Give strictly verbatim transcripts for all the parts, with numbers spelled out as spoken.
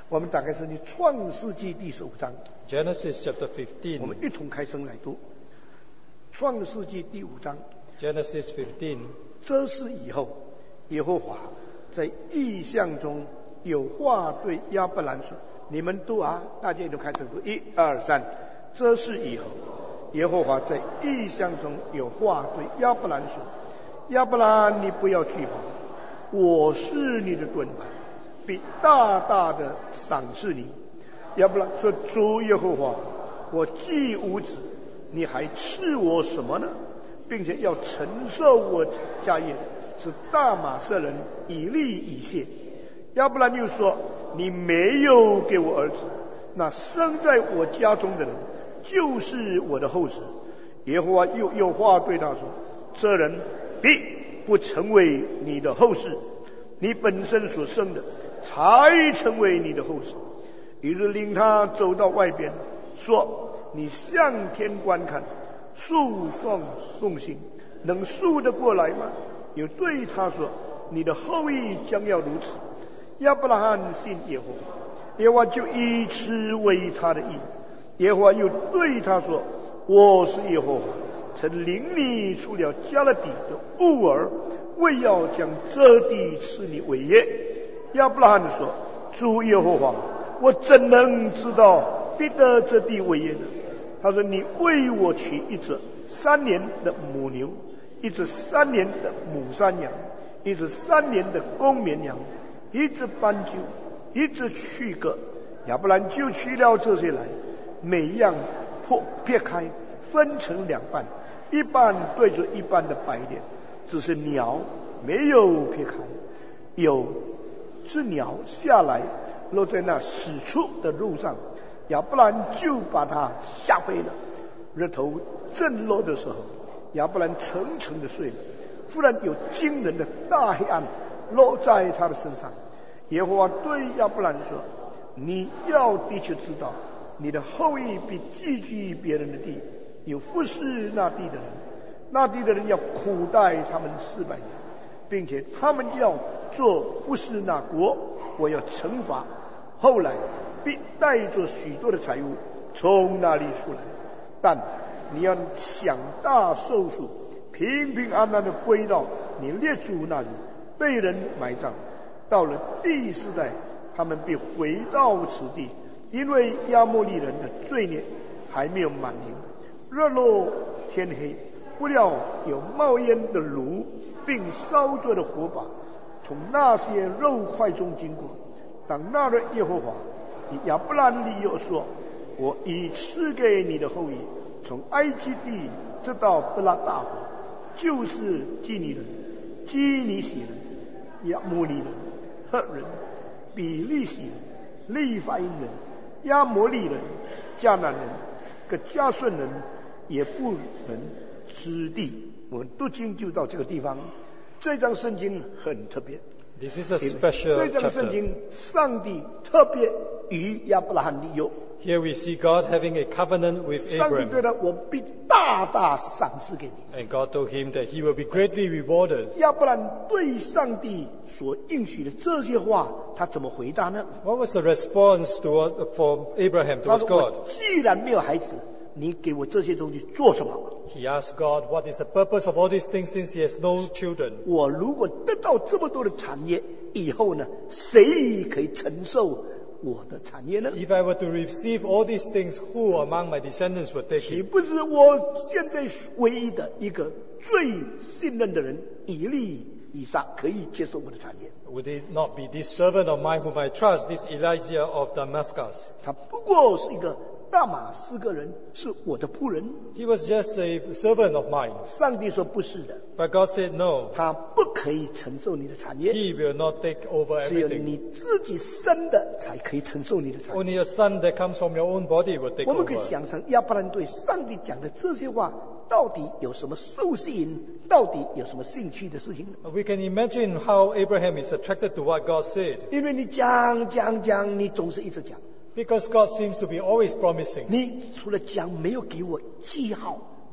我们打开圣经创世纪第十五章 Genesis chapter fifteen. 我们一同开声来读创世纪第五章。 Genesis fifteen. 这是以后耶和华在异象中有话对亚伯兰说，你们读啊，大家一同开声读，一二三。这是以后耶和华在异象中有话对亚伯兰说，亚伯兰，你不要惧怕，我是你的盾牌，必大大的赏赐你。亚伯兰说，主耶和华，我既无子，你还赐我什么呢？并且要承受我家业是大马色人以利以谢。亚伯兰又说，你没有给我儿子，那生在我家中的人就是我的后嗣。耶和华又有话对他说，这人必不成为你的后嗣，你本身所生的才成为你的后嗣。于是领他走到外边，说，你向天观看，数双众星，能数得过来吗？又对他说，你的后裔将要如此。亚伯拉罕信耶和华，耶和华就以此为他的义。耶和华又对他说，我是耶和华，曾领你出了加勒底的乌尔，为要将这地赐你为业。亚伯拉罕说，主耶和华，我怎能知道必得这地为业呢？他说，你为我取一只三年的母牛，一只三年的母山羊，一只三年的公绵羊，一只斑鸠，一只曲鸽。亚伯兰就取了这些来，每样破撇开，分成两半，一半对着一半的白脸，只是鸟没有撇开。有只鸟下来落在那死处的路上，亚伯兰就把它吓飞了。日头正落的时候，亚伯兰沉沉的睡了。忽然有惊人的大黑暗落在他的身上。耶和华对亚伯兰说，你要的确知道，你的后裔必寄居别人的地，有服侍那地的人，那地的人要苦待他们四百年，并且他们要做服侍那国，我要惩罚。后来必带着许多的财物从那里出来，但你要享大寿数，平平安安的归到你列祖那里，被人埋葬。到了第四代，他们必回到此地，因为亚摩利人的罪孽还没有满盈。日落天黑，不料有冒烟的炉，并烧着的火把从那些肉块中经过。当那日耶和华以亚伯兰里又说，我已赐给你的后裔，从埃及地直到伯拉大河，就是基尼人、基尼洗人、亚摩利人、赫人、比利洗人、利法因人、亚摩利人、迦南人、各加顺人、也不人之地。我们读经就到这个地方。这章圣经很特别， This is a special 这章圣 chapter. 经上帝特别与亚伯拉罕立约。 Here we see God having a covenant with 上帝对 Abraham. 他，我必大大赏赐给你。 And God told him that he will be greatly rewarded. 亚伯兰对上帝所应许的这些话，他怎么回答呢？ What was the response to, for Abraham 他 towards 说， God? 我既然没有孩子，你给我这些东西做什么？ He asked God, what is the purpose of all these things since he has no children? 我如果得到这么多的产业以后呢，谁可以承受我的产业呢？ If I were to receive all these things, who among my descendants would take 岂 it? 不是我现在唯一的一个最信任的人以利以撒可以接受我的产业？ Would it not be this servant of mine whom I trust, this Elijah of Damascus? 他不过是一个大马士革人，是我的仆人。 He was just a servant of mine. 上帝说不是的， But God said no. 他不可以承受你的产业， He will not take over 只有 everything. 你自己生的才可以承受你的产业。 Only a son that comes from your own body will take 我们可以 over. 想象亚伯兰对上帝讲的这些话，到底有什么受吸引，到底有什么兴趣的事情呢？ We can imagine how Abraham is attracted to what God said. 因为你讲讲讲，你总是一直讲， Because God seems to be always promising. 你除了讲，没有给我记号，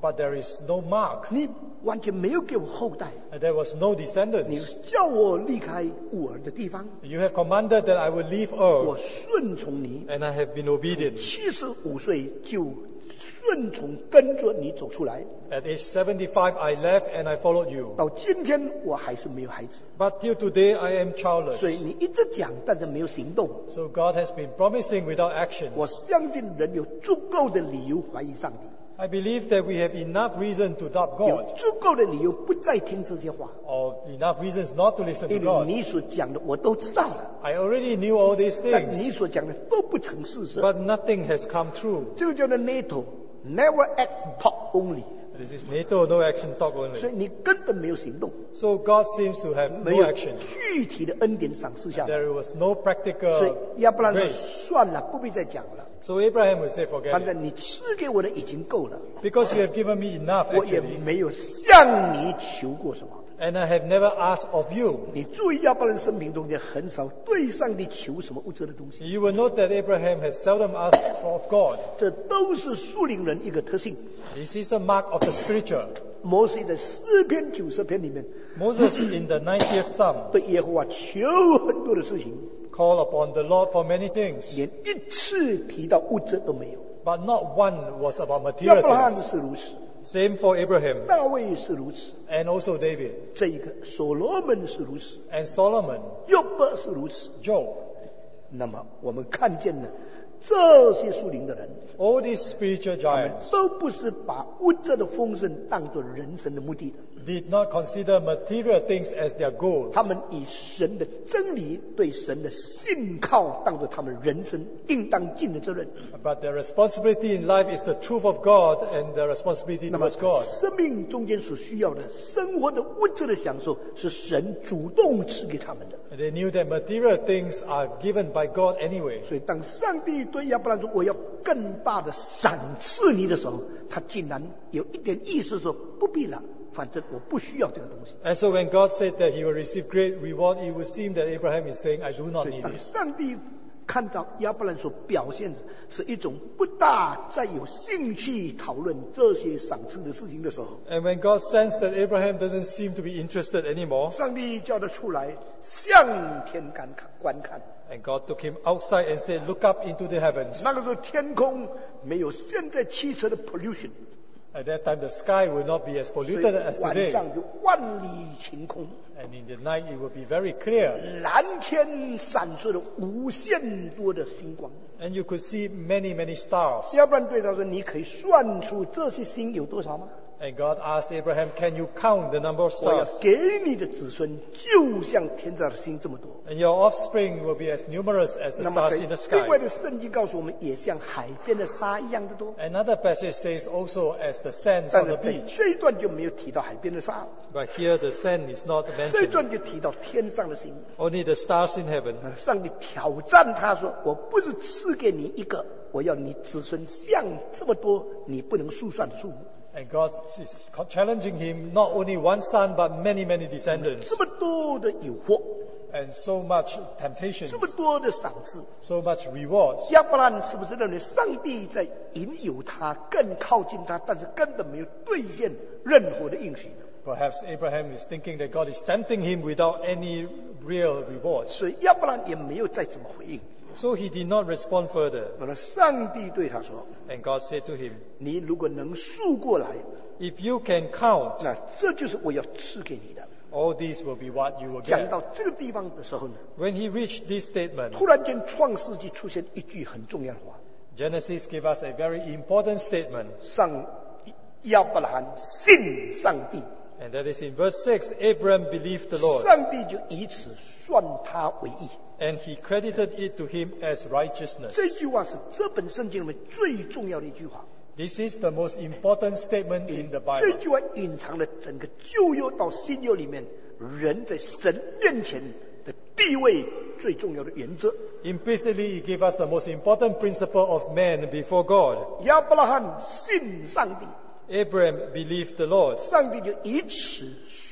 but there is no mark. 你完全没有给我后代， And there was no 你 descendants. 叫我离开乌尔的地方， You have commanded that I will leave 我 Ur, 顺从你， and I have been obedient. 七十五岁就顺从跟着你走出来， At age seventy-five, I left and I followed you. 到今天我还是没有孩子， But till today, I am 所以 childless. 你一直讲，但是没有行动。 So God has been promising without 我 actions. 相信人有足够的理由怀疑上帝， I believe that we have enough reason to doubt 有 God, 足够的理由不再听这些话， or enough reasons not to listen to 因为 God. 你所讲的我都知道了， I already knew all these 但你 things, 所讲的都不成事实。 but nothing has come true. 这个叫做 NATO，never act talk only， This is NATO, no action, talk 所 only. 以你根本没有行动， So God seems to have 没 no 有 action. 具体的恩典赏赐下来， There was no 所 practical 以亚伯兰说 grace. 算了，不必再讲了， So Abraham will say, forget 反 it. 正你赐给我的已经够了， Because you have given me enough, 我也 actually, 没有向你求过什么。 and I have never asked of you. 你注意亚伯兰生命中间很少对上帝求什么物质的东西， You will note that Abraham has seldom asked for of God. 这都是属灵人一个特性。 This is a mark of the spiritual. 摩西在诗篇九十篇里面 Moses in the ninetieth Psalm 对耶和华求很多的事情， called upon the Lord for many things, 连一次提到物质都没有。 but not one was about 亚 material 伯拉罕 things. 是如此， Same for Abraham 大卫是如此， and also David 这一个所罗门是如此， and Solomon, 约伯是如此。 Job. 那么我们看见了这些属灵的人， All these spiritual 他们 giants 都不是把物质的丰盛当作人生的目的的， did not consider material things as their goals. 他们以神的真理对神的信靠当作他们人生应当尽的责任。 But their responsibility in life is the truth of God and their responsibility 那么 towards God. 生命中间所需要的生活的物质的享受，是神主动赐给他们的。 And they knew that material things are given by God anyway. 所以当上帝对亚伯兰说我要更大的赏赐你的时候，他竟然有一点意思说不必了，反正我不需要这个东西。 And so when God said that he will receive great reward, it would seem that Abraham is saying, I do not 所以 need 当 it. 上帝看到亚伯兰所表现的是一种不大再有兴趣讨论这些赏赐的事情的时候， And when God sensed that Abraham doesn't seem to be interested anymore, 上帝叫他出来向天观看观看。 and God took him outside and said, look up into the heavens. 那个时候天空没有现在汽车的 pollution， At that time, the sky will not be as 所以 polluted as 晚 today. 上就万里晴空， And in the night, it will be very clear. 蓝天闪烁了无限多的星光。 And you could see many, many stars. 要不然对他说：“你可以算出这些星有多少吗？ And God asked Abraham, can you count the number of 我要 stars? 给你的子孙就像天上的星这么多。” And your offspring will be as numerous as the 那么 stars in 在 the 另外 sky. 的圣经告诉我们，也像海边的沙一样的多。 Another passage says also as the sands 但 on 是 the 在 beach. 这一段就没有提到海边的沙， But here the sand is not 这一 mentioned. 段就提到天上的星。 Only the stars in heaven. 那上帝挑战他说：“我不是赐给你一个，我要你子孙像这么多，你不能数算的数目。 And God is challenging him, not only one son, but many, many descendants. 这么多的诱惑， And so much temptations, 这么多的赏赐。” so much rewards. 亚伯兰是不是认为上帝在引诱他，更靠近他，但是根本没有兑现任何的应许呢？ Perhaps Abraham is thinking that God is tempting him without any real rewards. 所以亚伯兰也没有再怎么回应。 So he did not respond further. 那么上帝对他说 And God said to him, 你如果能数过来， if you can count, 那这就是我要赐给你的。 all these will be what you will 讲 get. 到这个地方的时候呢， When he reached this statement, 突然间创世纪出现一句很重要的话， Genesis gave us a very important statement. 上亚伯拉罕信上帝， And that is in verse six, Abraham believed the Lord, 上帝就以此算他为义。 and he credited it to him as righteousness. 这句话是这本圣经里面最重要的一句话。 This is the most important statement in the 这 Bible. 句话隐藏了整个旧约到新约里面人在神面前的地位最重要的原则。 Implicitly, it gave us the most important principle of man before God. 亚伯拉罕信上帝， Abraham believed the Lord, 上帝就以此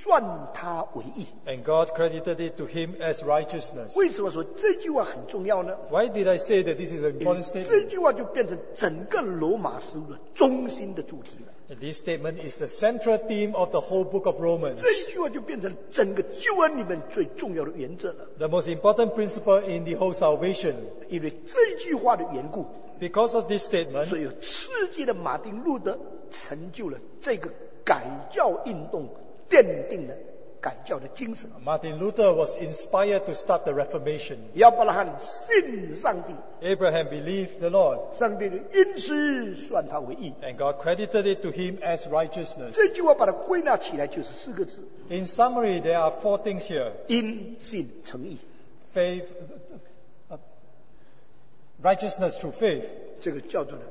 算他为义。 And God credited it to him as righteousness. 为什么说这句话很重要呢？ Why did I say that this is an 因为 important 这 statement? 句话就变成整个罗马书的中心的主题了。 And this statement is the central theme of the whole book of Romans. 这一句话就变成整个救恩里面最重要的原则了。 The most important principle in the whole salvation. 因为这句话的缘故， Because of this statement, 所以世纪的马丁路德成就了这个改教运动，奠定了改教的精神。 Martin Luther was inspired to start the Reformation. 亚伯拉罕信上帝， Abraham believed the Lord, 上帝的因此算他为义。 and God credited it to him as righteousness. 这句话把它归纳起来就是四个字： In summary, there are four things here: 因信称义。 faith, uh, righteousness through faith, 这个叫做呢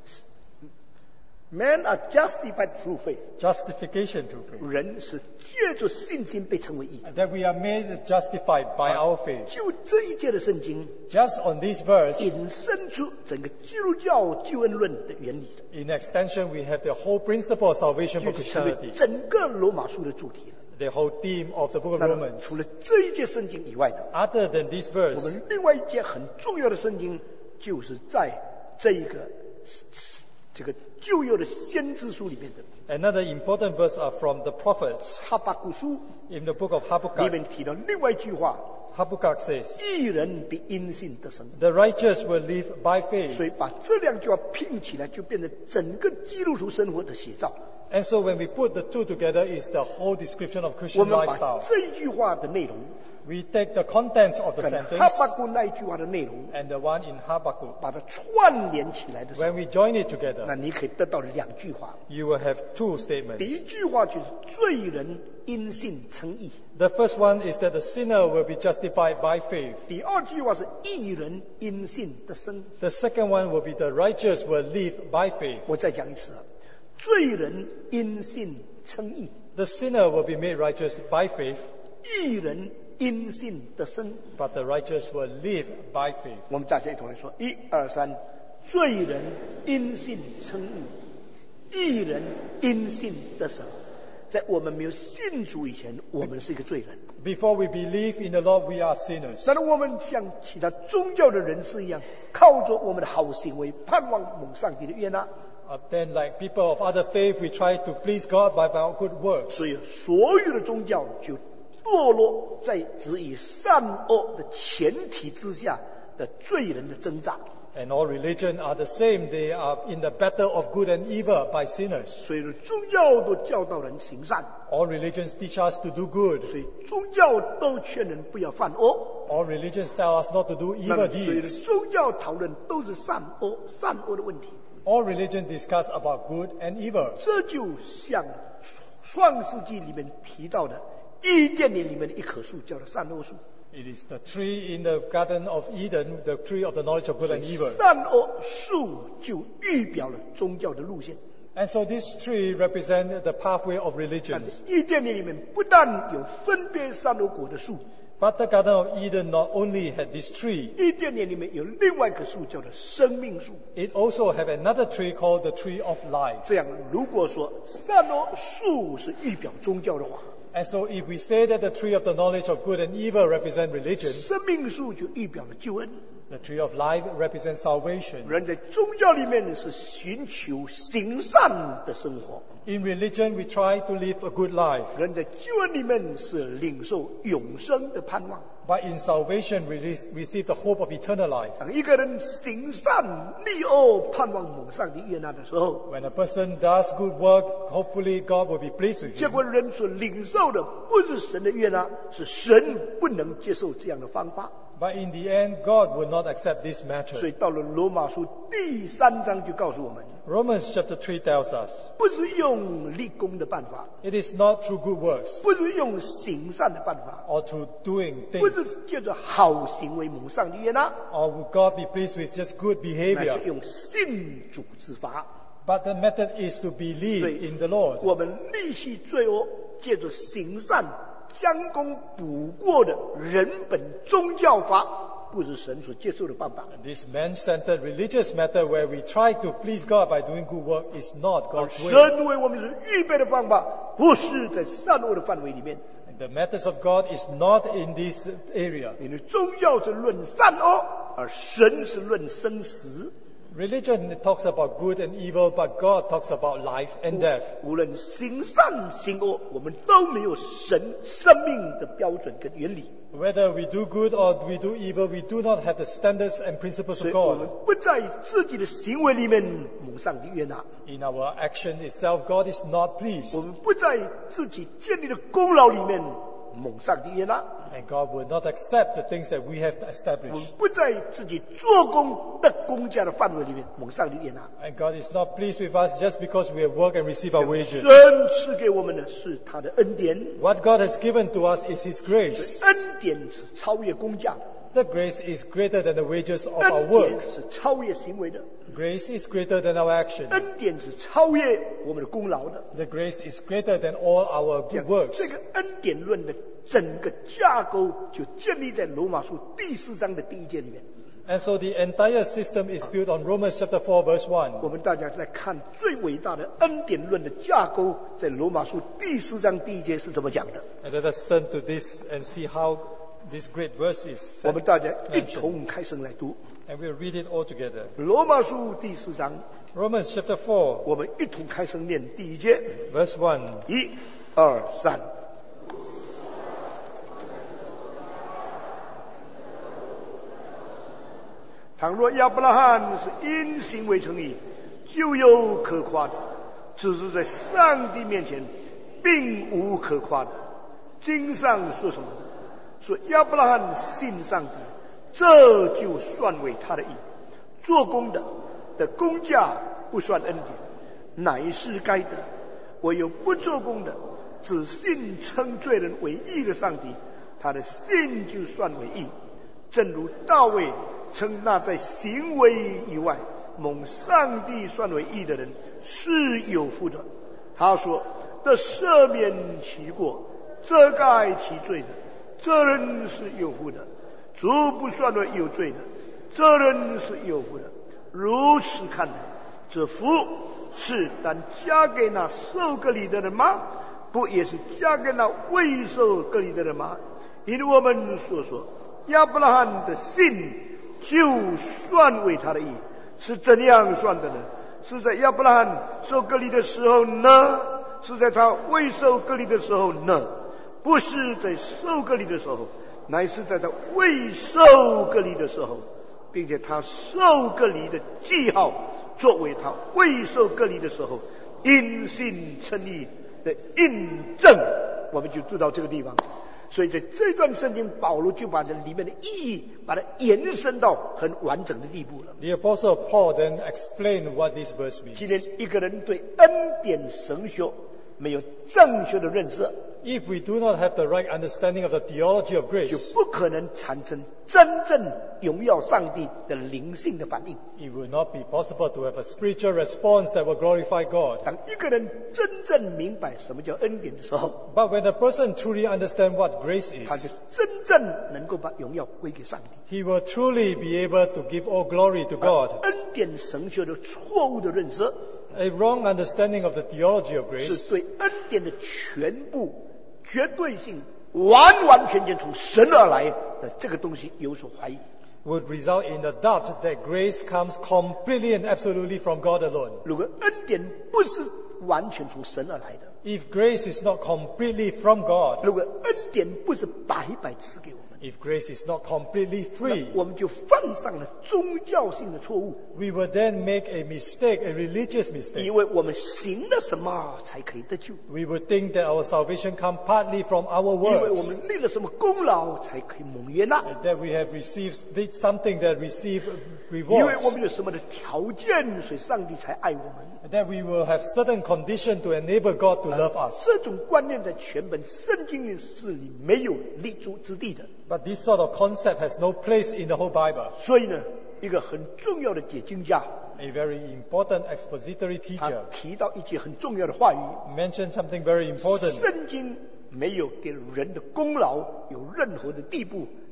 ，Men are justified through faith。 justification through faith. 人是借着信心被称为义。 That we are made justified by our faith. 就这一节的圣经， Just on this verse, 引申出整个基督教救恩论的原理的， in extension, we have the whole principle of salvation 就 for 是成为 Christianity, 整个罗马书的主题了。 the whole theme of the book of 那么 Romans. 除了这一节圣经以外的， Other than this 我 verse, 们另外一节很重要的圣经，就是在这一个这个旧约的先知书里面的 another important verse are from the prophets. 哈巴谷书 In the book of 里 Habakkuk, 面提到另外一句话： Habakkuk says, 义人必因信得生。 the righteous will live by 所 faith. 以把这两句话拼起来，就变成整个基督徒生活的写照。 And so when we put the two together, is the whole description of 我 Christian 们把 lifestyle. 这一句话的内容 We take the content of the 跟哈 sentence 巴谷那一句话的内容， and the one in Habakkuk. 把它串联起来的时候， When we join it 那 together, 你可以得到两句话。 you will have two 第 statements. 一句话就是罪人因信称义， The first one is that the sinner will be justified by faith. 第二句话是义人因信得生。 The second one will be the righteous will live by faith. 我再讲一次啊，罪人因信称义， The sinner will be made righteous by faith, 义人因信得生。 but the righteous will live by faith. 我们大家一同来说，一二三，罪人因信称义，义人因信得生。在我们没有信主以前，我们是一个罪人。 Before we believe in the Lord, we are sinners. 但是我们像其他宗教的人士一样，靠着我们的好行为，盼望蒙上帝的悦纳。 Uh, then, like people of other faith, we try to please God by our good works. 所以，所有的宗教就堕落在只以善恶的前提之下的罪人的挣扎。 And all religion are the same. They are in the battle of good and evil by sinners. 所以，宗教都教导人行善， All religions teach us to do good. 所以宗教都劝人不要犯恶。 All religions tell us not to do 那 evil 么，所以 deeds. 宗教讨论都是善恶、善恶的问题。 All religion discuss about good and evil. 这就像创世纪里面提到的伊甸园里面的一棵树，叫做善恶树。 It is the tree in the Garden of Eden, the tree of the knowledge of good and evil. 善恶树就预表了宗教的路线。 And so this tree represents the pathway of 但 religions. 是伊甸园里面不但有分别善恶果的树， But the Garden of Eden not only had this tree, 伊甸园里面有另外一棵树叫做生命树。 it also had another tree called the tree of life. 这样，如果说善恶树是预表宗教的话， And so if we say that the tree of the knowledge of good and evil represent religion, 生命树就预表了救恩。 the tree of life represents salvation. 人在宗教里面是寻求行善的生活， In religion, we try to live a good life. 人在救恩里面是领受永生的盼望。 But in salvation, we re- receive the hope of eternal life. 当一个人行善立恶，盼望蒙上帝悦纳的时候， When a person does good work, hopefully God will be pleased with 结 him. 果人所领受的不是神的悦纳，是神不能接受这样的方法。 But in the end, God will not accept this 所 matter. 以到了罗马书第三章就告诉我们， Romans chapter three tells us, 不是用立功的办法， it is not through good works 不是用行善的办法， or through doing 不 things, 是借着好行为蒙上帝悦纳， or will God be pleased with just good 乃 behavior. 是用信主之法。 But the method is to believe 所以 in the Lord. 我们立系罪恶，借着行善将功补过的人本宗教法， 不是神所接受的办法。 This man-centered religious method where we try to please God by doing good work is not 而 God's way. 神为我们所预备的方法，不是在善恶的范围里面。 The methods of God is not in this area. 因为宗教是论善恶，而神是论生死。 Religion talks about good and evil, but God talks about life and death. 无论行善行恶，我们都没有神生命的标准跟原理。 Whether we do good or we do evil, we do not have the standards and principles 所 of 以我们 God. 不在自己的行为里面蒙上帝悦纳， In our action itself, God is not pleased. 我们不在自己建立的功劳里面蒙上帝悦纳， And God will not accept the things that we have 我们 established. 不在自己做工的公家的范围里面蒙上帝悦纳。 And God is not pleased with us just because we have worked and received our wages. 神赐给我们的是他的恩典， What God has given to us is His grace. 恩典是超越工价的， The grace is greater than the wages of our 恩典 work. 是超越行为的， Grace is greater than our action. 恩典是超越我们的功劳的。 The grace is greater than all our 这 good works. 这个恩典论的整个架构就建立在罗马书第四章的第一节里面。 And so the entire system is built on Romans chapter four verse one. 我们大家来看最伟大的恩典论的架构，在罗马书第四章第一节是怎么讲的？ And let us turn to this and see how this great verse is 我 said. 们大家一同开声来读 And we'll read it all together. 罗马书第四章， Romans chapter four 我们一同开声念第一节， verse one. 一、二、三。倘若亚伯拉罕是因行为称义，就有可夸的；只是在上帝面前，并无可夸的。经上说什么？说亚伯拉罕信上帝，这就算为他的义。做工的的工价不算恩典，乃是该得；唯有不做工的，只信称罪人为义的上帝，他的信就算为义。正如大卫称那在行为以外蒙上帝算为义的人是有福的。他说：得赦免其过，遮盖其罪的，这人是有福的；主不算为有罪的，这人是有福的。如此看来，这福是单加给那受割礼的人吗？不也是加给那未受割礼的人吗？因为我们所说亚伯拉罕的信就算为他的义，是怎样算的呢？是在亚伯拉罕受割礼的时候呢？是在他未受割礼的时候呢？不是在受割礼的时候，乃是在他未受割礼的时候，并且他受割礼的记号作为他未受割礼的时候因信称义的印证。我们就读到这个地方。所以在这段圣经，保罗就把这里面的意义把它延伸到很完整的地步了。 The apostle Paul then explained what this verse 今 means. 天一个人对恩典神学没有正确的认识， If we do not have the right understanding of the theology of 就 grace, 不可能产生真正荣耀上帝的灵性的反应。 it will not be possible to have a spiritual response that will glorify God. 当一个人真正明白什么叫恩典的时候， But when a person truly understands what grace 他就 is, 真正能够把荣耀归给上帝。 he will truly be able to give all glory to God. 恩典神学的错误的认识， A wrong understanding of the theology of 是 grace 对恩典的全部、绝对性、完完全全从神而来的这个东西有所怀疑。 would result in the doubt that grace comes completely and absolutely from God alone. 如果恩典不是完全从神而来的， If grace is not completely from God, 如果恩典不是白白赐给我们， if grace is not completely 那 free, 我们就犯上了宗教性的错误， we will then make a mistake, a religious 以 mistake. 为我们行了什么才可以得救， We would think that our salvation comes partly from our 以为我 works, 们立了什么功劳才可以蒙悦纳， that we have received did something that receive 以为我 rewards, 们有什么的条件，所以上帝才爱我们。 that we will have certain condition to enable God to love us. 这种观念在全本圣经里是你没有立足之地的。 But this sort of concept has no place in the whole Bible. 所以呢，一个很重要的解经家， A very important expository 他 teacher 提到一句很重要的话语： mentioned something very important. 圣经没有给人的功劳有任何的地步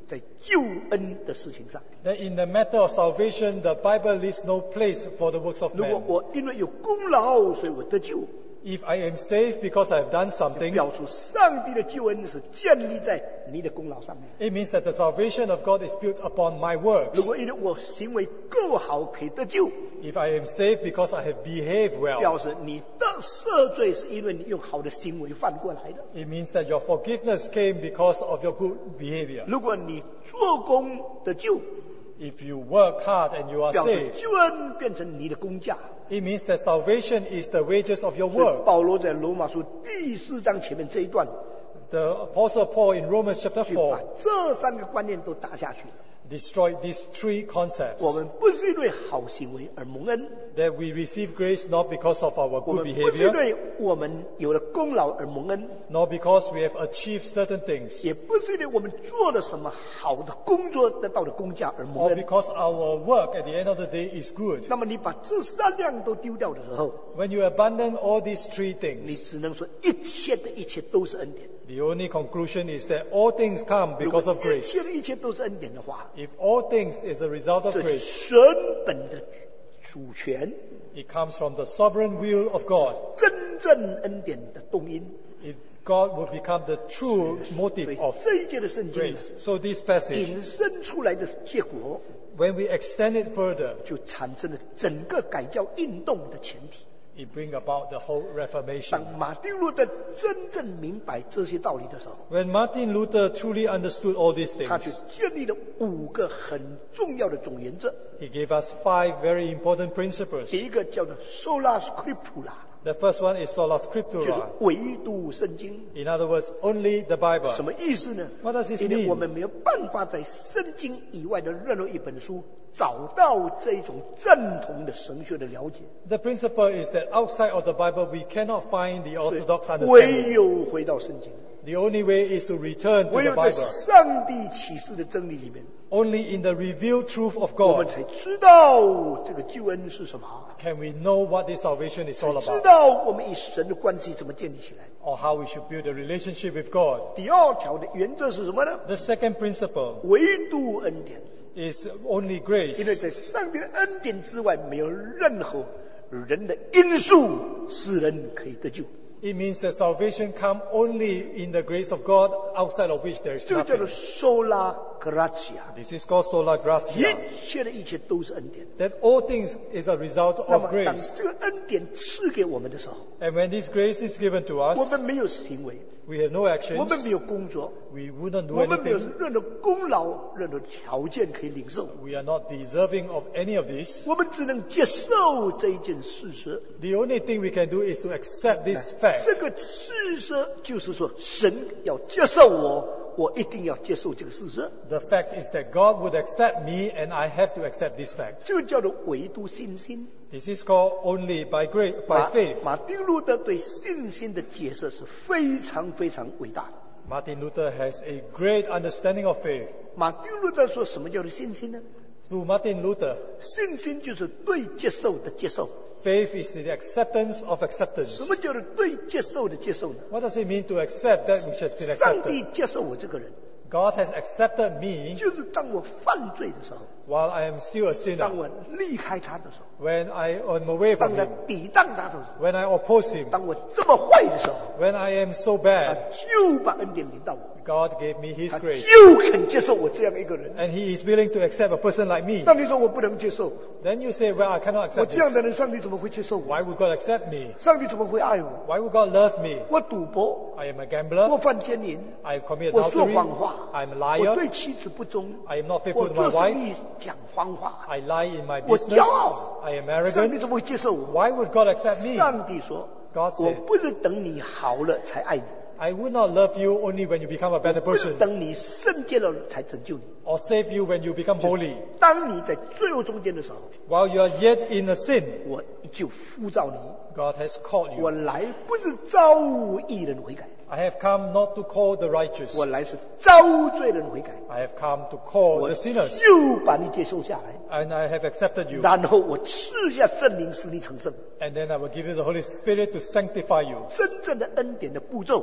在救恩的事情上。 That in the matter of salvation, the Bible leaves no place for the works of 如果 man. 我因为有功劳，所以我得救， If I am saved because I have done something, 表示上帝的救恩是建立在你的功劳上面。 it means that the salvation of God is built upon my works. 如果因为我行为够好可以得救， If I am saved because I have behaved well, 表示你的赦罪是因为你用好的行为换过来的。 it means that your forgiveness came because of your good behavior. 如果你做工得救， If you work hard and you are 表示 saved, 救恩变成你的工价。 it means that salvation is the wages of your 所以 work. 保罗在罗马书第四章前面这一段， The Apostle Paul in Romans chapter 就把 four 这三个观念都打下去了。 destroyed these three concepts. 我们不是因为好行为而蒙恩， That we receive grace not because of our 我 good 们不是因 behavior, 为我们有了功劳而蒙恩， nor because we have achieved certain things, 也不是因为我们做了什么好的工作得到的工价而蒙 or 恩。 because our work at the end of the day is good. 那么你把这三样都丢掉的时候， When you abandon all these three 你 things, 只能说一切的一切都是恩典。 the only conclusion is that all things come 如果 because of 一切 grace. 的一切都是恩典的话， If all things is a result of 这是 grace, 神本的主权， it comes from the sovereign will of God. 真正恩典的动因。 If God will become the true 所 motive 以 of 这一届的圣经 grace. So this passage, 引申出来的结果， when we extend it further, 就产生了整个改教运动的前提。 it brings about the whole Reformation. 当马丁路德真正明白这些道理的时候， When Martin Luther truly understood all these 他就 things, 建立了五个很重要的总原则。 he gave us five very important principles. 第一个叫做 sola scriptura， The first one is sola 就是 scriptura. 唯独圣经。 In other words, only the Bible. 什么意思呢？ What does this 因为 mean? 我们没有办法在圣经以外的任何一本书找到这种正统的神学的了解， The principle is that outside of the Bible, we cannot find the 所以 orthodox 唯 understanding. 有回到圣经， The only way is to return to 唯 the 有在 Bible. 上帝启示的真理里面， Only in the revealed truth of 我们 God 才知道这个救恩是什么， can we know what this salvation is all 知 about, 道我们与神的关系怎么建立起来。 or how we should build a relationship with God. 第二条的原则是什么呢？ The second principle 唯独恩典， is only 因为 grace. 在上帝的恩典之外，没有任何人的因素使人可以得救。 It means that salvation comes only in the grace of God, outside of which there is 这个叫做 nothing. sola gratia， This is called sola 一 gratia. 切的一切都是恩典。 That all things is a result 那 of 么，当 grace. 这个恩典赐给我们的时候， And when this grace is given to 我 us, 们没有行为， we have no 我 actions, 们没有工作， we wouldn't do 我们没有 anything, 任何功劳、任何条件可以领受， we are not deserving of any of this. 我们只能接受这一件事实。 The only thing we can do is to accept this fact. 这个事实就是说，神要接受我，我一定要接受这个事实。 The fact is that God would accept me and I have to accept this fact. 这个叫做唯独信心。 This is called only by grace, 马 by faith. 马丁路德对信心的解释是非常非常伟大的。 Martin Luther has a great understanding of faith. 马丁路德说什么叫做信心呢？ To Martin Luther, 信心就是对接受的接受。 faith is the acceptance of 什 acceptance. 么叫做对接受的接受呢？ What does it mean to accept that which has been 上帝 accepted? 接受我这个人， God has accepted me 就是当我犯罪的时候， while I am still a sinner. 当我离开他的时候， When I am away 当 from 我 Him. 抵挡他的时候， When I oppose Him. 当我这么坏的时候， When I am so 他 bad. 就把恩典领到我， God gave me His 他 grace. 就肯接受我这样一个人。 And He is willing to accept a person like me. 那你说我不能接受， Then you say, well, I cannot 我 accept 这样的 this. 人，上帝怎么会接受我？ Why would God accept me? 上帝怎么会爱我？ Why would God love me? 我赌博， I am a 我 gambler. 犯奸淫， I commit 我说 adultery. 谎话， I'm a 我 liar. 对妻子不忠， I am not 我 faithful to 做 my 生 wife. 意讲谎话。 I lie in my 我 business. 骄傲。 I am 上帝 arrogant. 怎么会接受我？ Why would God accept me? 上帝说：“ God 我 said, 不是等你好了才爱你， I would not love you only when you become a better 不是 person, 等你圣洁了才拯救你。 or save you when you become holy. 当你在罪恶中间的时候， While you are yet in a sin, 我就呼召你。 God has called 我 you. 来不是招义人悔改， I have come not to call the righteous. 我来是招罪人悔改。 I have come to call 我 the sinners. 就把你接受下来， And I have accepted you. 然后我赐下圣灵使你成圣。 And then I will give you the Holy Spirit to sanctify you. 真正的恩典的步骤，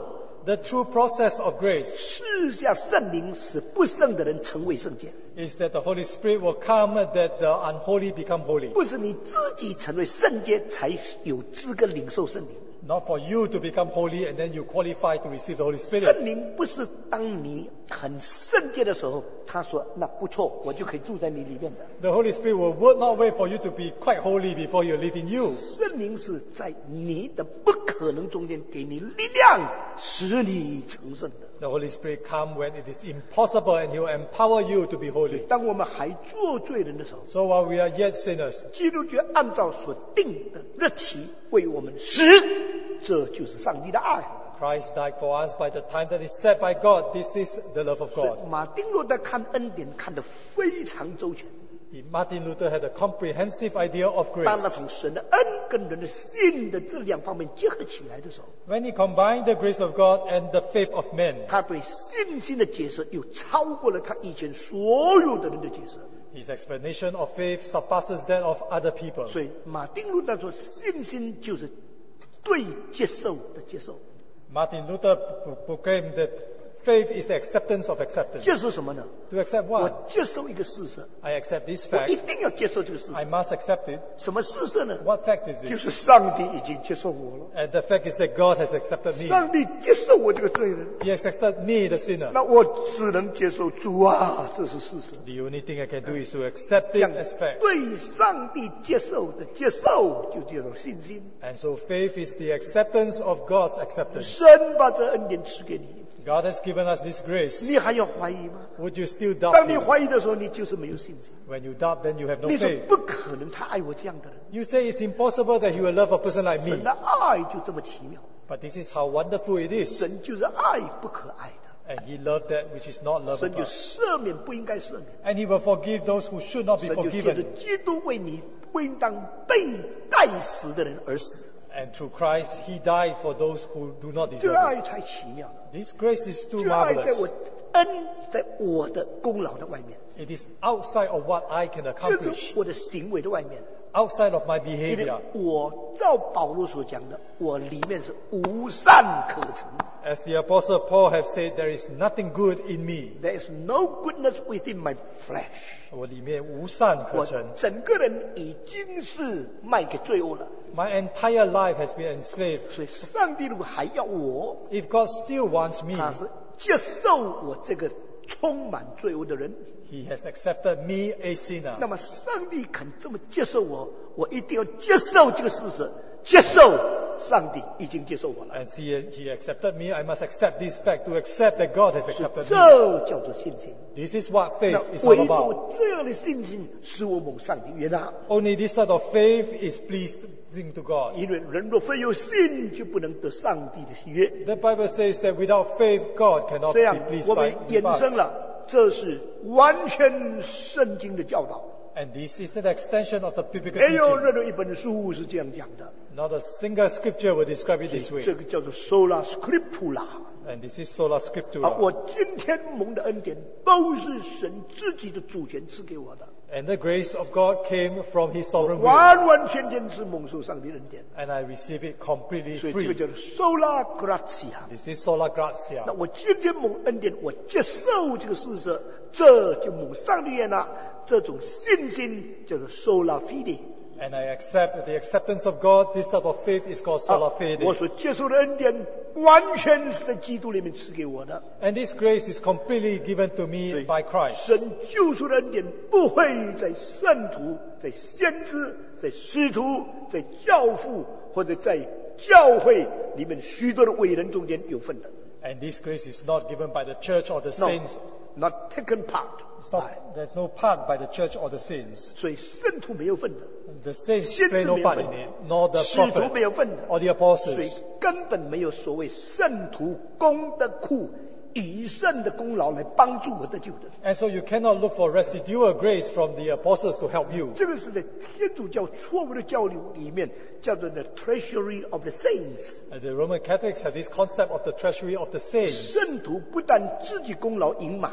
The true process of grace 赐下圣灵，使不圣的人成为圣洁。 is that the Holy Spirit will come that the unholy become holy. 不是你自己成为圣洁才有资格领受圣灵。 Not for you to become holy and then you qualify to receive the Holy Spirit. 圣灵不是当你很圣洁的时候，他说那不错，我就可以住在你里面的。 The Holy Spirit will would not wait for you to be quite holy before you live in you. 圣灵是在你的不可能中间给你力量，使你成圣的。 The Holy Spirit come when it is impossible and He will empower you to be holy. 当我们还做罪人的时候， So while we are yet sinners, 基督却按照所定的日期为我们死，这就是上帝的爱。 Christ died for us by the time that is set by God. This is the love of 所 God. 以马丁路德看恩典看得非常周全。 Martin Luther had a comprehensive idea of 当他 grace. 从神的恩跟人的信的这两方面结合起来的时候， When he combined the grace of God and the faith of men, 他对信心的解释又超过了他以前所有的人的解释。 his explanation of faith surpasses that of other people. 所以马丁路德说，信心就是对接受的接受。 Martin Luther pro- proclaimed that faith is the acceptance of acceptance. 接受什么呢？ To accept 我 what? 接受一个事实， I accept this 我一 fact. 定要接受这个事 I 实。 must accept it. 什么事实呢？ What fact is 就 it? 是上帝已经接受我了。 And the fact is that God has accepted me. 上帝接受我这个罪人， He has accepted me, the sinner. 那我只能接受主啊，这是事实。 The only thing I can do is to accept 这 it 样 as fact. 对上帝接受的接受，就叫做信心。 And so faith is the acceptance of God's acceptance. 神把这恩典赐给你， God has given us this grace. 你还要怀疑吗？ Would you still doubt 当你 me? 怀疑的时候，你就是没有信心。 When you doubt, then you have no 你说 faith. 不可能，他爱我这样的人。 You say it's impossible that He will love a person like 神 me. 的爱就这么奇妙， But this is how wonderful it is. 神就是爱不可爱的， And He loved that which is not 神就 lovable. 赦免不应该赦免， And He will forgive those who should not be 神就借着 forgiven. 基督为你不应当被代死的人而死。 And through Christ, He died for those who do not 这 deserve 个爱 it. 才奇妙了， This grace is too 这个爱在我 marvelous. 恩在我的功劳的外面， It is outside of what I can 这 accomplish, 是我的行为的外面。 outside of my 因为 behavior. 我照保罗所讲的，我里面是无善可陈。 As the Apostle Paul have said, there is nothing good in me. There is no goodness within my flesh。 我里面无善可我陈。 整个人已经是卖给罪恶了。 My entire life has been enslaved. 所以上帝如果还要我， If God still wants me, 他是接受我这个充满罪恶的人。 He has accepted me, a sinner. 那么上帝肯这么接受我，我一定要接受这个事实，接受上帝已经接受我了。 As he, he accepted me, I must accept this fact to accept that God has accepted me. 这叫做信心。 This is what faith 那 is 唯 all 独 about. 这样的信心，使我蒙上帝悦纳。 Only this sort of faith is pleasing to God. 因为人若非有信，就不能得上帝的喜悦。 The Bible says that without faith, God cannot 这样 be，pleased 我 by 们 with 衍生 us. 了，这是完全圣经的教导。 And this is an extension of the biblical 没有 teaching. 任何一本书是这样讲的。 Not a single scripture will describe it this 这 way. 个叫做 sola scriptura。 And this is sola 啊， scriptura. 我今天蒙的恩典都是神自己的主权赐给我的， And the grace of God came from His sovereign will. 完完全全是蒙受上帝的恩典。 And I receive it completely 所以这个 free. 叫做 sola gratia。 This is sola 那 gratia. 我今天蒙恩典，我接受这个事实，这就蒙上帝悦纳。这种信心叫做 sola fide。 And I accept the acceptance of God. This type of faith is called sola 啊 fide. 我所接受的恩典，完全是在基督里面赐给我的。 And this grace is completely given to me by Christ. 神救赎的恩典不会在圣徒、在先知、在使徒、在教父或者在教会里面许多的伟人中间有份的。 And this grace is not given by the church or the saints. No, not taken part. It's not, there's no part by the church or the saints. 所以圣徒没有份的， The saints 先知 play no 没有 part 份 in 的 it, nor the 使徒 prophet 没有份的， or the 所以 apostles. 根本没有所谓圣徒功德库以圣的功劳来帮助我得救的。 And so you cannot look for residual grace from the apostles to help you. 这个是在天主教错误的教理里面叫做 the treasury of the saints。 And the Roman Catholics have this concept of the treasury of the saints. 圣徒不但自己功劳盈满，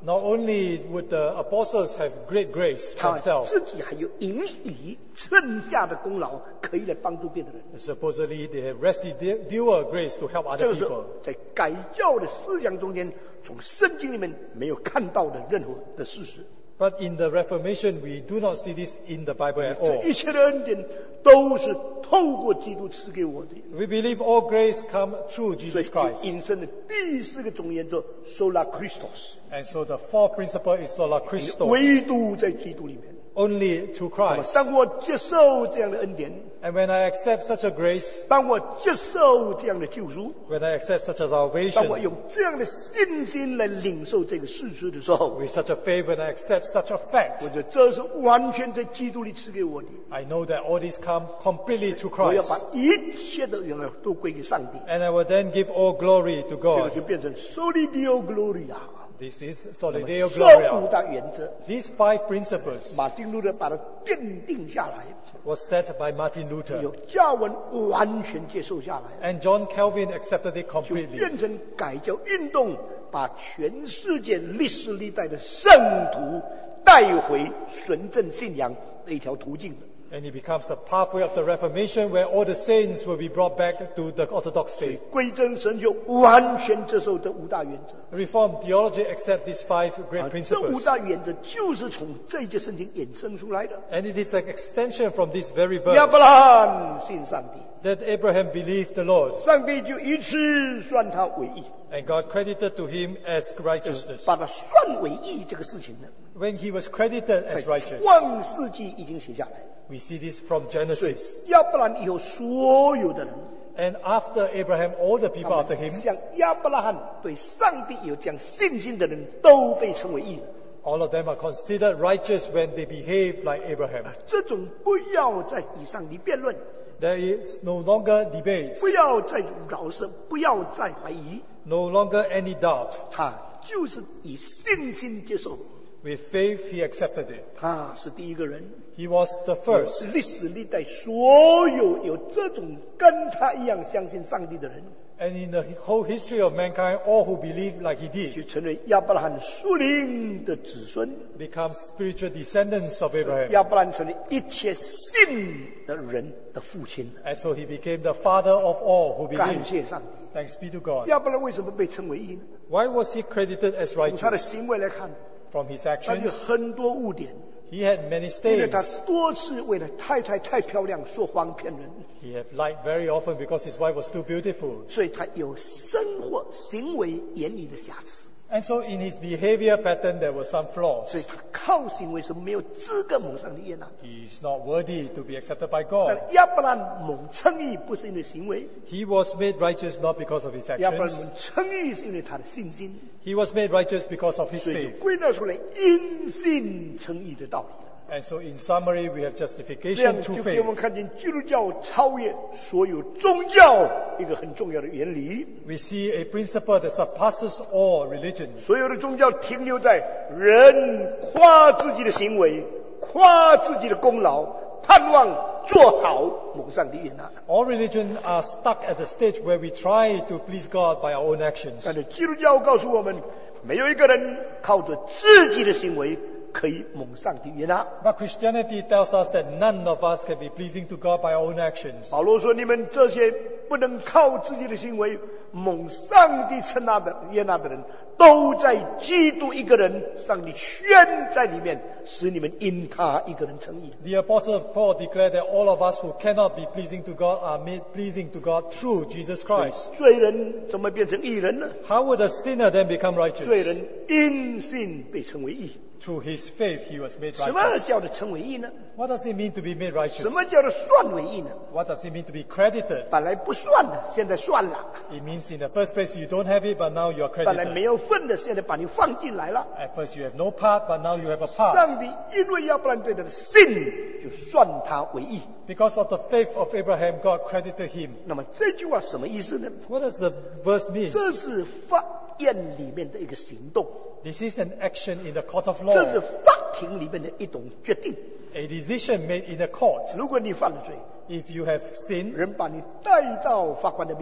Not only would the apostles have great grace 他 themselves, 自己还有盈余剩下的功劳可以来帮助别的人。 supposedly they have residual grace to help 这 other 个是 people. 在改教的思想中间，从圣经里面没有看到的任何的事实。 But in the Reformation, we do not see this in the Bible at 这 all. 一切的恩典都是透过基督赐给我的。 We believe all grace come through 所 Jesus 以 Christ. 引申的第四个总原则 ，sola Christos， And so the fourth principle is sola Christus, 唯独在基督里面。 only through 那么 Christ. 当我接受这样的恩典， And when I accept such a grace, 当我接受这样的救赎， when I accept such a 当我 salvation, 用这样的信心来领受这个事实的时候， with such a faith, when I accept such a 我 fact, 觉得这是完全在基督里赐给我的。 I know that all this come completely through 我要 Christ. 把一切的荣耀都归给上帝， And I will then give all glory to 这个 God. 就变成 soli Deo gloria。 This is Soli Deo 这五 Gloria. 大原则， These five principles 马丁路德把它奠定下来， was set by Martin 有 Luther. 加文完全接受下来， And John Calvin accepted it 就 completely. 变成改教运动，把全世界历史历代的圣徒带回纯正信仰的一条途径。 And it becomes a pathway of the Reformation where all the saints will be brought back to the Orthodox faith. 归正神就完全接受这五大原则。 Reformed theology accept these five 啊 great 这五 principles. 大原则就是从这一节圣经衍生出来的。 And it is an extension from this very 亚伯 verse 拉罕信上帝， that Abraham believed the Lord. 上帝就以此算他为义， And God credited to him as righteousness. 把他算为义这个事情呢， When he was credited 在 as righteous, 创世纪已经写下来。 we see this from 所以 Genesis. 亚伯兰以后所有的人， And after Abraham, all the 他 people after 们 him, 像亚伯拉罕对上帝有这样信心的人，都被称为义人。 all of them are considered righteous when they behave like Abraham. 这种不要再以上帝辩论， There is no longer debates, 不要再饶舌，不要再怀疑， no longer any doubt. 他就是以信心接受。 With faith, he accepted it. 他是第一个人， He was the 是 first. 历史历代所有有这种跟他一样相信上帝的人， And in the whole history of mankind, all who believe like he 就 did 成为亚伯拉罕属灵的子孙。 become spiritual descendants of Abraham. 亚伯拉罕成为一切信的人的父亲。 And so he became the father of all who 感 believe. 谢上帝。 Thanks be to God. 亚伯拉罕为什么被称为义呢？ Why was he credited as 从他的 righteous? 行为来看， From his 他有 actions, 很多污点， he had many 因为他 stains. 多次为了太太太漂亮说谎骗人， He had lied very often because his wife was too beautiful. 所以他有生活、行为、言语的瑕疵， And so in his behavior pattern, there were some 所 flaws. 以他靠行为是没有资格蒙上帝悦纳。 He is not worthy to be accepted by 但 God. 亚伯拉罕蒙称义不是因为行为， He was made righteous not because of his 亚伯拉罕 actions. 蒙称义是因为他的信心， He was made righteous because of his 所以就 faith. 归纳出来因信称义的道理。 And so in summary, we have 这样 justification 就 through 给我 faith. 们看见基督教超越所有宗教一个很重要的原理。 We see a principle that surpasses all religions. 所有的宗教停留在人夸自己的行为，夸自己的功劳，盼望做好蒙上帝悦纳。 All religions are stuck at the stage where we try to please God by our own actions. 但是基督教告诉我们，没有一个人靠着自己的行为可以蒙上帝悦纳。 But Christianity tells us that none of us can be pleasing to God by our own actions. 保罗说：“你们这些不能靠自己的行为蒙上帝称纳的悦纳的人，都在基督一个人，上帝圈在里面，使你们因他一个人称义。” The Apostle Paul declared that all of us who cannot be pleasing to God are made pleasing to God through Jesus Christ. 罪人怎么变成义人呢？ How would a sinner then become 罪 righteous? 人因信被称为义。 Through his faith, he was made 什么 righteous. 叫做称为义呢？ What does it mean to be made 什 righteous? 么叫做算为义呢？ What does it mean to be credited? 本来不算的，现在算了； It means in the first place you don't have it, but now you are 本来没 credited. 有份的，现在把你放进来了。 At first you have no part, but now you have a part. 上帝因为亚伯兰对他的信，就算他为义。 Because of the faith of Abraham, God credited him. 那么这句话什么意思呢？ What does the verse mean? 这是法院里面的一个行动， This is an action in the court of 这是 law, 法庭里面的一种决定。 a decision made in the court. 如果你犯了罪， If you have sinned 人把你带到法官的面前，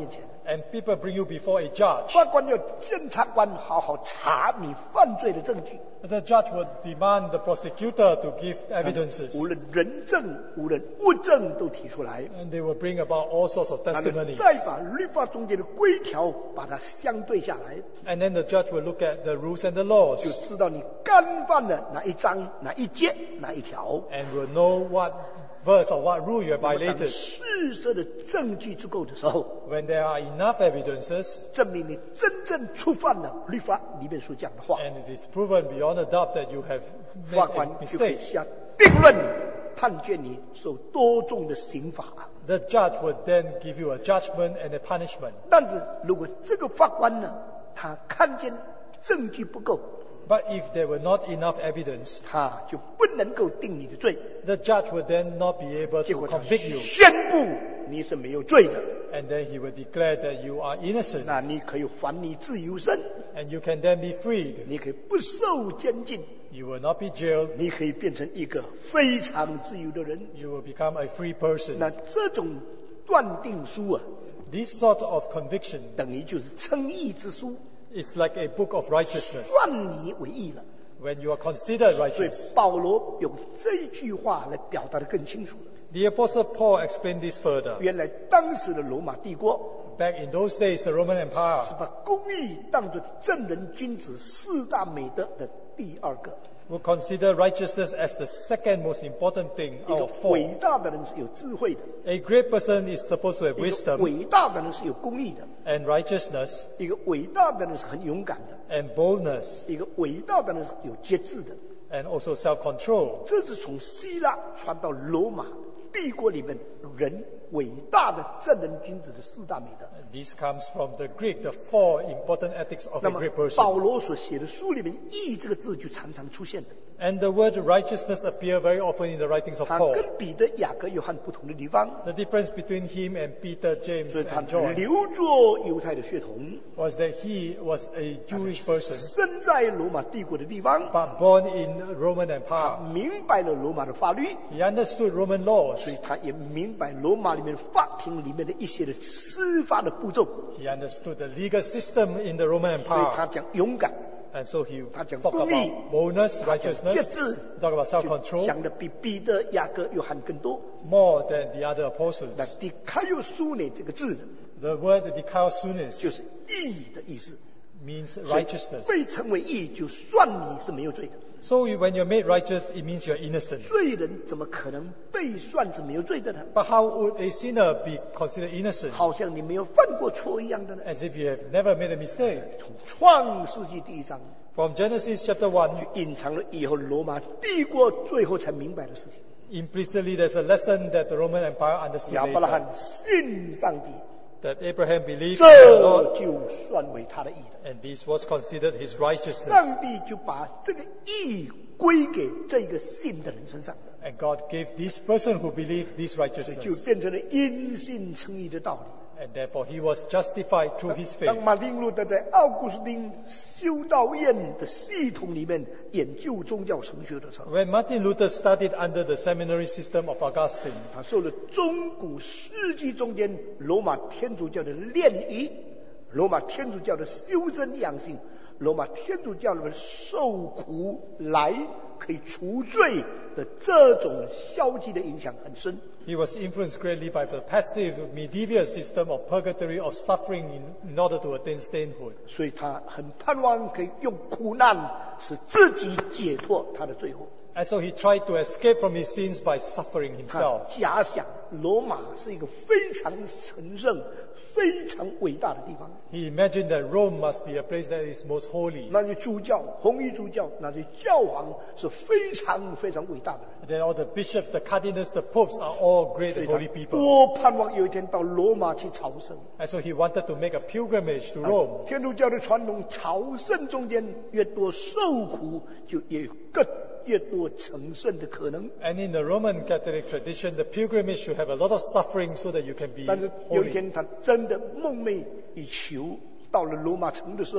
And people bring you before a judge. 法官要检察官好好查你犯罪的证据。 The judge would demand the prosecutor to give evidences. 无论人证，无论物证都提出来。 And they will bring about all sorts of 然后 testimonies. 再把律法中间的规条把它相对下来， And then the judge will look at the rules and the 就 laws 知道你干犯了哪一章、哪一节、哪一条。 and will know what verse or what rule you have 当 violated. 事实的证据足够的时候， When there are enough evidences 证明你真正触犯了律法里面所讲的话， and it is proven beyond a doubt that you have 法 made 官 a 就可以 mistake, 下定论，判决你受多重的刑罚。 the judge would then give you a judgment and a punishment. 但是如果这个法官呢，他看见证据不够， But if there were not enough evidence, 他就不能够定你的罪， the judge would then not be able 结 to 果他 convict you. 宣布你是没有罪的。 And then he will declare that you are innocent. 那你可以还你自由身， And you can then be freed. 你可以不受监禁， You will not be jailed. 你可以变成一个非常自由的人。 You will become a free person. 那这种断定书啊， This sort of conviction 等于就是称义之书， is like a book of righteousness. 算你为义了。 When you are considered 所以 righteous. 保罗用这一句话来表达得更清楚了。 The Apostle Paul explained this further. 原来当时的罗马帝国 Back in those days, the Roman 是 Empire 把公义当作正人君子四大美德的第二个。 would consider righteousness as the second most important thing 一 out 个 of 伟 four. 大的人是有智慧的， A great person is supposed to have 一个 wisdom 伟大的人是有公义的， and righteousness 一个伟大的人是很勇敢的， and boldness 一个伟大的人是有节制的。 and also self-control. 这是从希腊传到罗马帝国里面人伟大的正人君子的四大美德。 This comes from the Greek, the four important ethics of 那 a 么 great person. 保罗所写的书里面“义”这个字就常常出现的。 And the word righteousness appear very often in the writings of 他 Paul. 跟彼得、雅各、约翰不同的地方， The difference between him and Peter, James, 所以他 and John 留作犹太的血统， was that he was a Jewish person, 生在罗马帝国的地方， but born in Roman 他 Empire. 明白了罗马的法律， He understood Roman laws. 所以他也明白罗马里面法庭里面的一些的司法的步骤， He understood the legal system in the Roman 所以 Empire. 他讲勇敢， And so he 他讲 talked 公义， about boldness, 他讲节 righteousness, 制， talk about 就 self-control 讲的比彼得、雅各、约翰更多。 more than the other 那 apostles. 迪卡尤苏呢这个字呢， The word 就 dikaiosune 是义的意思。 means 所以 righteousness. 被称为义，就算你是没有罪的。 So you- when you're made righteous, it means you're innocent. 罪人怎么可能被算是没有罪的呢？ But how would a sinner be considered innocent? 好像你没有犯过错一样的呢。 As if you have never made a mistake. 从创世纪第一章 From Genesis chapter one, 隐藏了以后罗马帝国最后才明白的事情。 implicitly there's a lesson that the Roman Empire understood 亚伯拉 later. 罕信上帝， That Abraham believed in the 这 Lord, 就算为他的义的。 and this was considered his righteousness. 上帝就把这个义归给这个信的人身上， And God gave this person who believed this 所以就 righteousness. 变成了因信称义的道理。 And therefore he was justified through his 当 faith. 马丁路德在奥古斯丁修道院的系统里面研究宗教神学的时候， When Martin Luther studied under the seminary system of Augustine, 他受了中古世纪中间罗马天主教的炼狱、罗马天主教的修身养性、罗马天主教的受苦来可以除罪的这种消极的影响很深。 he was influenced greatly by the passive medieval system of purgatory of suffering in, in order to attain sainthood. 所以他很盼望可以用苦难使自己解脱他的罪恶。 And so he tried to escape from his sins by suffering 他 himself. 假想罗马是一个非常神圣、非常伟大的地方， He imagined that Rome must be a place that is most holy. 那些主教、红衣主教、那些教皇是非常非常伟大的人。 Then all the bishops, the cardinals, the popes are all great 所以 and 他 holy people. 多盼望有一天到罗马去朝圣。 And so he wanted to make a pilgrimage to Rome. 天主教的传统，朝圣中间越多受苦，就越更越多成圣的可能。 And in the Roman Catholic tradition, the pilgrimage should have a lot of suffering so that you can be 但是有一 holy. 天他真的梦寐以求，到了罗马城的时候，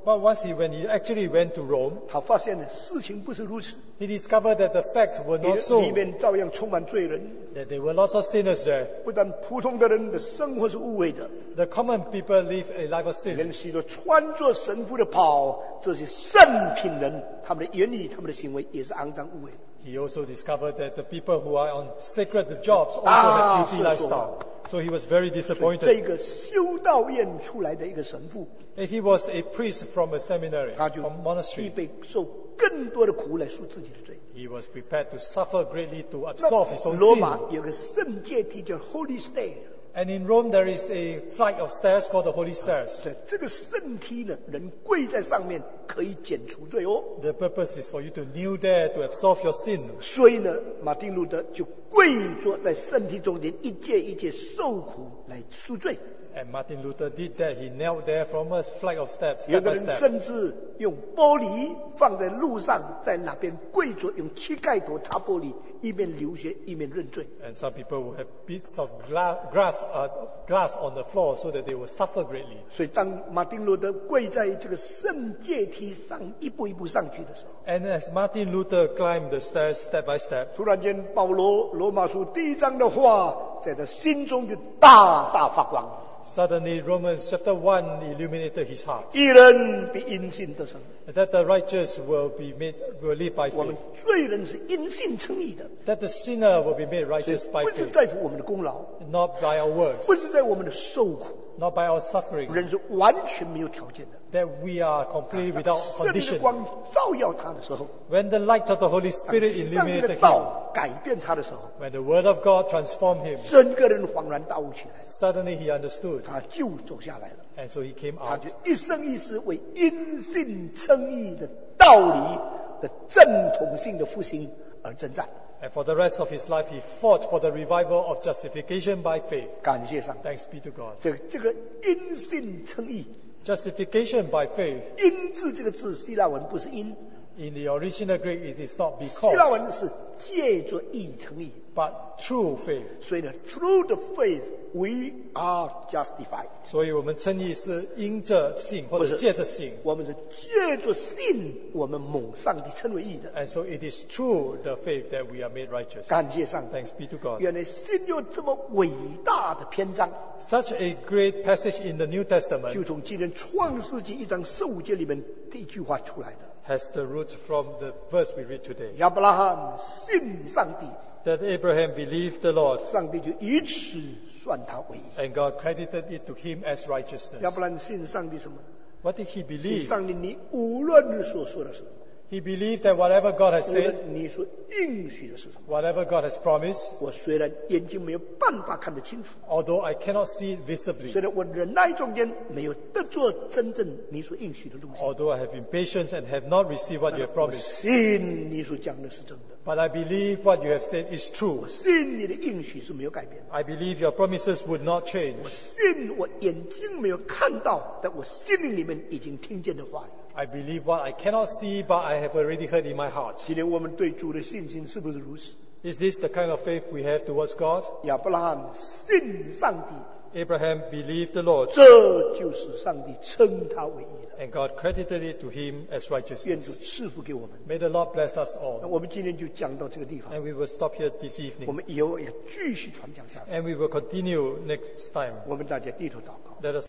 But once he, when he actually went to Rome, 他发现了事情不是如此， he discovered that the facts were not 里 so, 面照样充满罪人。 that there were lots of sinners there. 不但普通的人的生活是污秽的， The common people live a life of sin. 连许多穿着神父的袍这些圣品人，他们的言语、他们的行为也是肮脏污秽。 He also discovered that the people who are on sacred jobs also Ah, have filthy 是说。 lifestyle. So he was very 这 disappointed. 个修道院出来的一个神父， And he was a priest from a seminary, 他就 from 预 monastery. 备受更多的苦来赎自己的罪。 He was prepared to suffer greatly to 那 absolve his own 罗马 sin. 有个圣阶梯叫 Holy Stair， And in Rome there is a flight of stairs called the Holy Stairs. 对这个圣梯呢，人跪在上面可以减除罪哦。 The purpose is for you to kneel there to absolve your sin. 所以呢，马丁路德就跪坐在圣梯中间，一届一届受苦来赎罪。 And Martin Luther did that. He knelt there from a flight of steps, 有 step 的 by 人 step. 甚至用玻璃放在路上，在那边跪着，用膝盖头擦玻璃，一面流血一面认罪。 And some people will have bits of gla- grass, uh, glass on the floor so that they will suffer greatly. 所以当马丁路德跪在这个圣阶梯上一步一步上去的时候， And as Martin Luther climbed the stairs step by step, 突然间保罗罗马书第一章的话，在他心中就大大发光。 suddenly Romans chapter one illuminated his heart. 义人必因信得生。 That the righteous will be made, will live by 我们 faith. 罪人是因信称义的， That the sinner will be made 所以 righteous by 不是 faith. 在乎我们的功劳， Not by our works, 不是在我们的受苦， not by our suffering. 人是完全没有条件的。 That we are completely without 圣灵的 condition. 光照耀他的时候， When the light of the Holy 当 Spirit 上帝的 illuminated him, 道改变他的时候， when the Word of God transformed him, 整个人恍然大悟起来， suddenly he understood. 他就走下来了。 And so he came 他 out. 就一生一世为因信称义的道理的正统性的复兴而征战。 And for the rest of his life, he fought for the revival of justification by faith. 感谢上帝， Thanks be to God. 这个这个因信称义， Justification by faith. 因字这个字希腊文不是因， In the original Greek, it is not 希腊 because, 文是借着义称义。 but through faith. 所以呢 ，through the faith we are justified。 所以我们称义是因着信或者借着信。 我们是借着信，我们蒙上帝称为义的。 And so it is through the faith that we are made righteous. 感谢上帝， Thanks be to God. 原来信有这么伟大的篇章， Such a great passage in the New 就 Testament 从今天创世纪一章十五节里面第一句话出来的。 has the roots from the verse we read today. 亚伯拉罕信上帝， That Abraham believed the Lord, 上帝就以此算他为义。 and God credited it to him as 亚 righteousness. 伯拉罕信上帝什么？ What did he 信 believe? 上帝，你无论你所说的是什么， He believed that whatever God has 无 said, 论你所应许的是什么， whatever God has promised, 我虽然眼睛没有办法看得清楚， although I cannot see it visibly, 虽然我忍耐中间没有得做真正你所应许的东西， although I have been patient and have not received what you have 我 promised, 信你所讲的是真的， but I believe what you have said is true. 我信你的应许是没有改变的， I believe your promises would not 我 change. 信我眼睛没有看到，但我心灵里面已经听见的话语。 I believe what I cannot see, but I have already heard in my heart. 今天我们对主的信心是不是如此？ Is this the kind of faith we have towards God? 亚伯拉罕信上帝， Abraham believed the Lord, 这就是上帝称他为义的。 and God credited it to him as 愿 righteousness. 主赐福给我们。 May the Lord bless us 那 all. 我们今天就讲到这个地方， And we will stop here this 我 evening. 们以后要继续传讲下去。 And we will continue next time. 我们大家低头祷告。 Let us